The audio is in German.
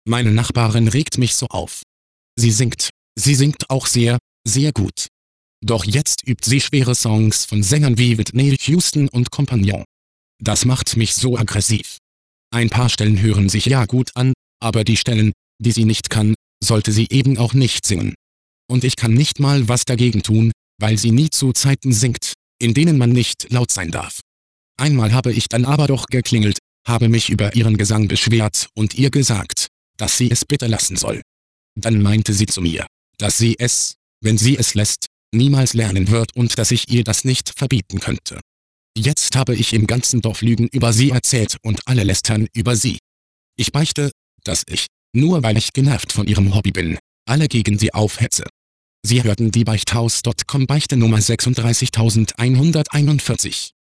Meine Nachbarin regt mich so auf. Sie singt auch sehr, sehr gut. Doch jetzt übt sie schwere Songs von Sängern wie Whitney Houston und Compagnon. Das macht mich so aggressiv. Ein paar Stellen hören sich ja gut an, aber die Stellen, die sie nicht kann, sollte sie eben auch nicht singen. Und ich kann nicht mal was dagegen tun, weil sie nie zu Zeiten singt, in denen man nicht laut sein darf. Einmal habe ich dann aber doch geklingelt, habe mich über ihren Gesang beschwert und ihr gesagt, dass sie es bitte lassen soll. Dann meinte sie zu mir, dass sie es, wenn sie es lässt, niemals lernen wird und dass ich ihr das nicht verbieten könnte. Jetzt habe ich im ganzen Dorf Lügen über sie erzählt und alle lästern über sie. Ich beichte, dass ich, nur weil ich genervt von ihrem Hobby bin, alle gegen sie aufhetze. Sie hörten die Beichthaus.com Beichte Nummer 36141.